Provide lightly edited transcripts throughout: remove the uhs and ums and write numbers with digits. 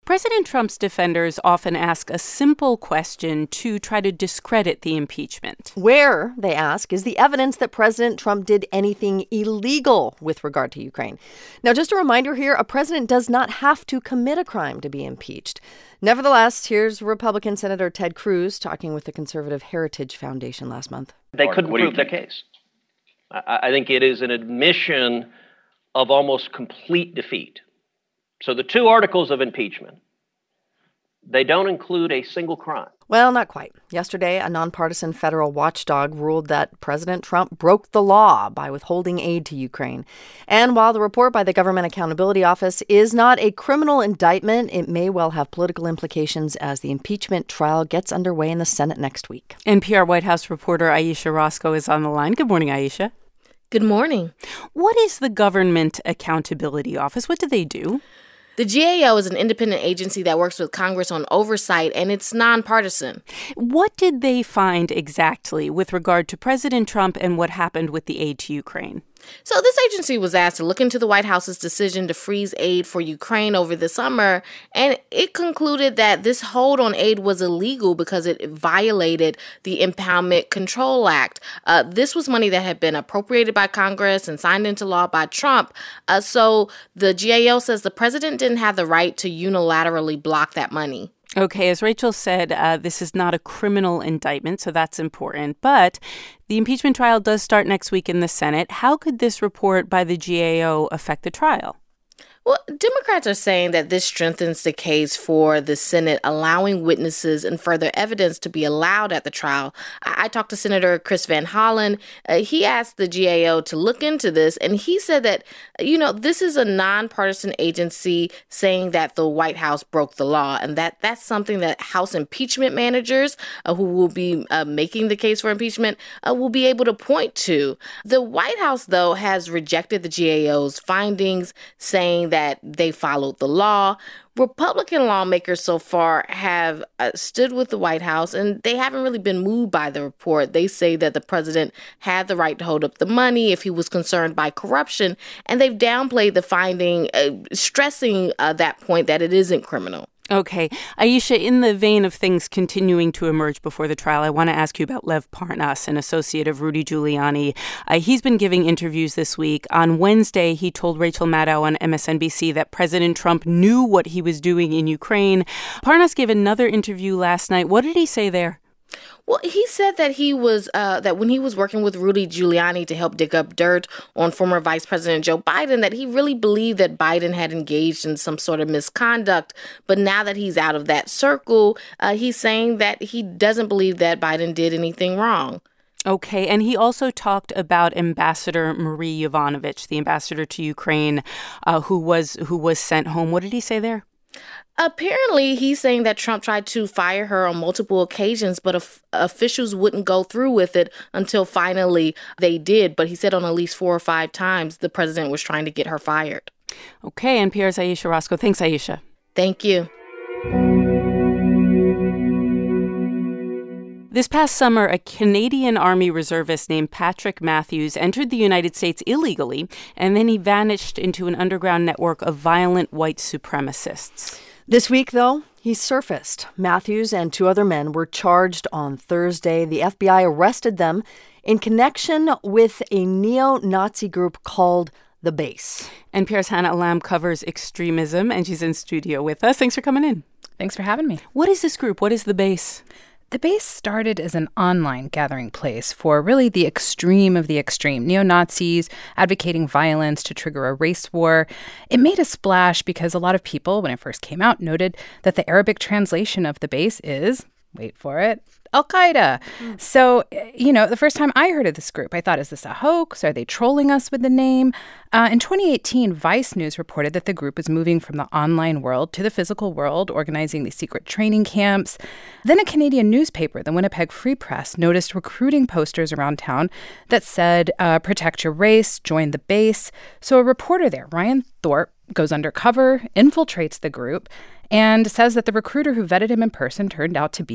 President Trump's defenders often ask a simple question to try to discredit the impeachment. Where, they ask, is the evidence that President Trump did anything illegal with regard to Ukraine? Now, just a reminder here, a president does not have to commit a crime to be impeached. Nevertheless, here's Republican Senator Ted Cruz talking with the Conservative Heritage Foundation last month. They couldn't prove their case. I think it is an admission of almost complete defeat. So the two articles of impeachment, they don't include a single crime. Well, not quite. Yesterday, a nonpartisan federal watchdog ruled that President Trump broke the law by withholding aid to Ukraine. And while the report by the Government Accountability Office is not a criminal indictment, it may well have political implications as the impeachment trial gets underway in the Senate next week. NPR White House reporter Ayesha Rascoe is on the line. Good morning, Ayesha. Good morning. What is the Government Accountability Office? What do they do? The GAO is an independent agency that works with Congress on oversight, and it's nonpartisan. What did they find exactly with regard to President Trump and what happened with the aid to Ukraine? So this agency was asked to look into the White House's decision to freeze aid for Ukraine over the summer, and it concluded that this hold on aid was illegal because it violated the Impoundment Control Act. This was money that had been appropriated by Congress and signed into law by Trump. So the GAO says the president didn't have the right to unilaterally block that money. Okay, as Rachel said, this is not a criminal indictment, so that's important. But the impeachment trial does start next week in the Senate. How could this report by the GAO affect the trial? Well, Democrats are saying that this strengthens the case for the Senate allowing witnesses and further evidence to be allowed at the trial. I talked to Senator Chris Van Hollen. He asked the GAO to look into this, and he said that, this is a nonpartisan agency saying that the White House broke the law, and that's something that House impeachment managers who will be making the case for impeachment will be able to point to. The White House, though, has rejected the GAO's findings, saying that they followed the law. Republican lawmakers so far have stood with the White House, and they haven't really been moved by the report. They say that the president had the right to hold up the money if he was concerned by corruption, and they've downplayed the finding, stressing that point that it isn't criminal. Okay. Ayesha, in the vein of things continuing to emerge before the trial, I want to ask you about Lev Parnas, an associate of Rudy Giuliani. He's been giving interviews this week. On Wednesday, he told Rachel Maddow on MSNBC that President Trump knew what he was doing in Ukraine. Parnas gave another interview last night. What did he say there? Well, he said that he was that when he was working with Rudy Giuliani to help dig up dirt on former Vice President Joe Biden, that he really believed that Biden had engaged in some sort of misconduct. But now that he's out of that circle, he's saying that he doesn't believe that Biden did anything wrong. Okay, and he also talked about Ambassador Marie Yovanovitch, the ambassador to Ukraine, who was sent home. What did he say there? Apparently, he's saying that Trump tried to fire her on multiple occasions, but officials wouldn't go through with it until finally they did. But he said on at least 4 or 5 times the president was trying to get her fired. Okay, NPR's Ayesha Rascoe. Thanks, Ayesha. Thank you. This past summer, a Canadian Army reservist named Patrick Matthews entered the United States illegally, and then he vanished into an underground network of violent white supremacists. This week, though, he surfaced. Matthews and 2 other men were charged on Thursday. The FBI arrested them in connection with a neo-Nazi group called The Base. NPR's Hannah Alam covers extremism, and she's in studio with us. Thanks for coming in. Thanks for having me. What is this group? What is The Base? The Base started as an online gathering place for really the extreme of the extreme, neo-Nazis advocating violence to trigger a race war. It made a splash because a lot of people, when it first came out, noted that the Arabic translation of The Base is, wait for it, Al-Qaeda. So, the first time I heard of this group, I thought, is this a hoax? Are they trolling us with the name? In 2018, Vice News reported that the group was moving from the online world to the physical world, organizing these secret training camps. Then a Canadian newspaper, the Winnipeg Free Press, noticed recruiting posters around town that said, protect your race, join the base. So a reporter there, Ryan Thorpe, goes undercover, infiltrates the group, and says that the recruiter who vetted him in person turned out to be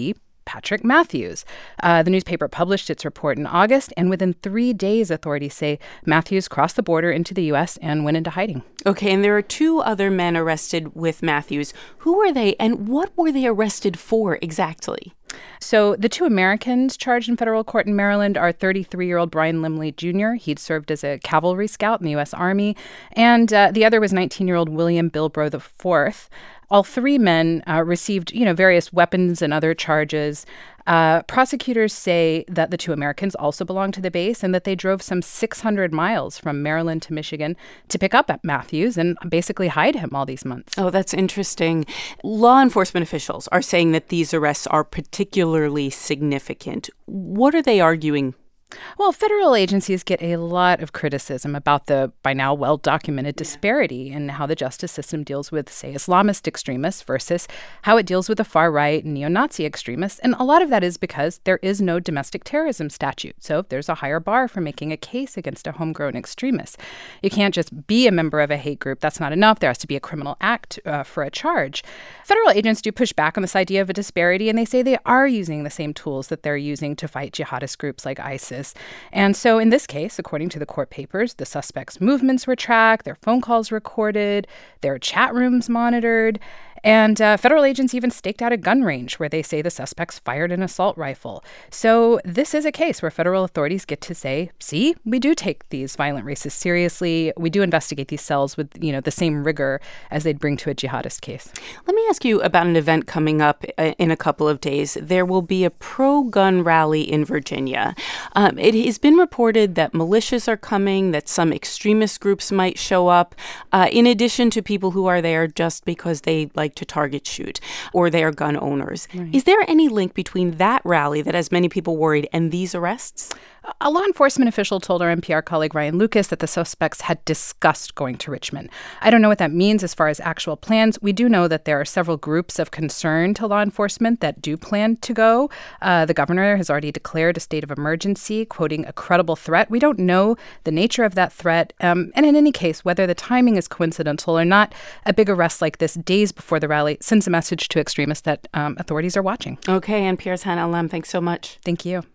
Patrick Matthews. The newspaper published its report in August, and within 3 days, authorities say Matthews crossed the border into the U.S. and went into hiding. Okay, and there are 2 other men arrested with Matthews. Who were they, and what were they arrested for exactly? So the 2 Americans charged in federal court in Maryland are 33-year-old Brian Limley Jr. He'd served as a cavalry scout in the U.S. Army. And the other was 19-year-old William Bilbrough IV. All 3 men received, various weapons and other charges. Prosecutors say that the 2 Americans also belong to the base and that they drove some 600 miles from Maryland to Michigan to pick up Matthews and basically hide him all these months. Oh, that's interesting. Law enforcement officials are saying that these arrests are particularly significant. What are they arguing? Well, federal agencies get a lot of criticism about the, by now, well-documented disparity in how the justice system deals with, say, Islamist extremists versus how it deals with the far-right and neo-Nazi extremists. And a lot of that is because there is no domestic terrorism statute. So there's a higher bar for making a case against a homegrown extremist. You can't just be a member of a hate group. That's not enough. There has to be a criminal act for a charge. Federal agents do push back on this idea of a disparity, and they say they are using the same tools that they're using to fight jihadist groups like ISIS. And so in this case, according to the court papers, the suspects' movements were tracked, their phone calls recorded, their chat rooms monitored. And federal agents even staked out a gun range where they say the suspects fired an assault rifle. So this is a case where federal authorities get to say, see, we do take these violent racists seriously. We do investigate these cells with, the same rigor as they'd bring to a jihadist case. Let me ask you about an event coming up in a couple of days. There will be a pro-gun rally in Virginia. It has been reported that militias are coming, that some extremist groups might show up, in addition to people who are there just because they like to target shoot or they are gun owners. Right. Is there any link between that rally that has many people worried and these arrests? A law enforcement official told our NPR colleague Ryan Lucas that the suspects had discussed going to Richmond. I don't know what that means as far as actual plans. We do know that there are several groups of concern to law enforcement that do plan to go. The governor has already declared a state of emergency, quoting a credible threat. We don't know the nature of that threat. And in any case, whether the timing is coincidental or not, a big arrest like this days before the rally sends a message to extremists that authorities are watching. Okay, NPR's Hannah Alem, thanks so much. Thank you.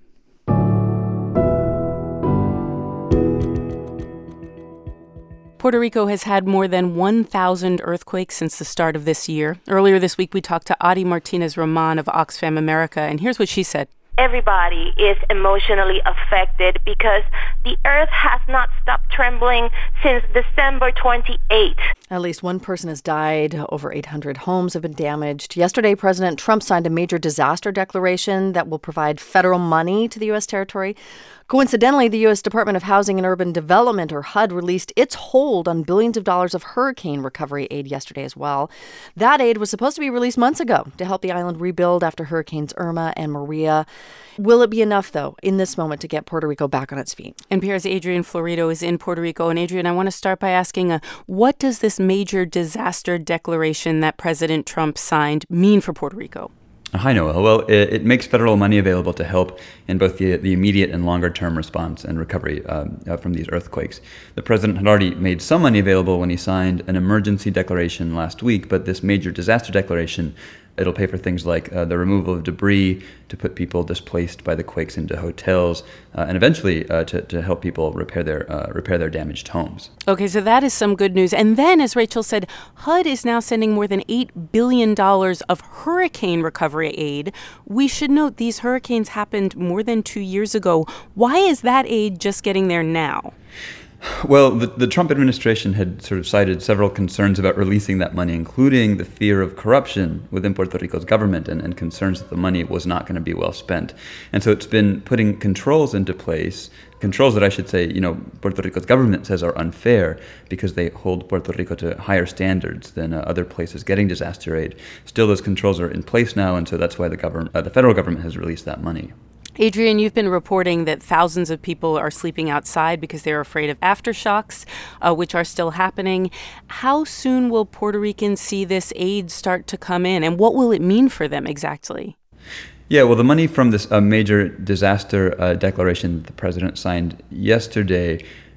Puerto Rico has had more than 1,000 earthquakes since the start of this year. Earlier this week, we talked to Adi Martinez-Roman of Oxfam America, and here's what she said. Everybody is emotionally affected because the earth has not stopped trembling since December 28th. At least one person has died. Over 800 homes have been damaged. Yesterday, President Trump signed a major disaster declaration that will provide federal money to the U.S. territory. Coincidentally, the U.S. Department of Housing and Urban Development, or HUD, released its hold on billions of dollars of hurricane recovery aid yesterday as well. That aid was supposed to be released months ago to help the island rebuild after Hurricanes Irma and Maria. Will it be enough, though, in this moment to get Puerto Rico back on its feet? NPR's Adrian Florido is in Puerto Rico. And Adrian, I want to start by asking, what does this major disaster declaration that President Trump signed mean for Puerto Rico? Hi, Noah. Well, it makes federal money available to help in both the immediate and longer-term response and recovery from these earthquakes. The president had already made some money available when he signed an emergency declaration last week, but this major disaster declaration, it'll pay for things like the removal of debris, to put people displaced by the quakes into hotels, and eventually to help people repair their damaged homes. Okay, so that is some good news. And then, as Rachel said, HUD is now sending more than $8 billion of hurricane recovery aid. We should note these hurricanes happened more than 2 years ago. Why is that aid just getting there now? Well, the Trump administration had sort of cited several concerns about releasing that money, including the fear of corruption within Puerto Rico's government and concerns that the money was not going to be well spent. And so it's been putting controls into place, controls that I should say, Puerto Rico's government says are unfair because they hold Puerto Rico to higher standards than other places getting disaster aid. Still, those controls are in place now, and so that's why the federal government has released that money. Adrian, you've been reporting that thousands of people are sleeping outside because they're afraid of aftershocks, which are still happening. How soon will Puerto Ricans see this aid start to come in, and what will it mean for them exactly? Yeah, well, the money from this major disaster declaration that the president signed yesterday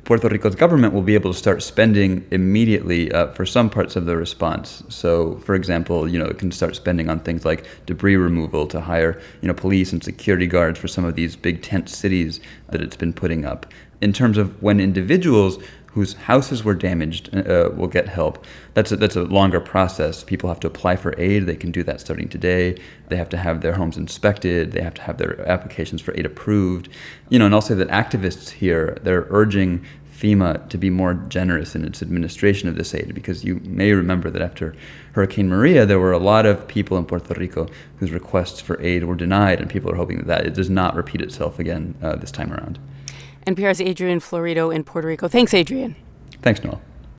Puerto Rico's government will be able to start spending immediately for some parts of the response. So, for example, it can start spending on things like debris removal to hire, police and security guards for some of these big tent cities that it's been putting up. In terms of when individuals whose houses were damaged will get help, that's a longer process. People have to apply for aid. They can do that starting today. They have to have their homes inspected. They have to have their applications for aid approved. And I'll say that activists here, they're urging FEMA to be more generous in its administration of this aid, because you may remember that after Hurricane Maria, there were a lot of people in Puerto Rico whose requests for aid were denied, and people are hoping that it does not repeat itself again this time around. NPR's Adrian Florido in Puerto Rico. Thanks, Adrian. Thanks, Noel.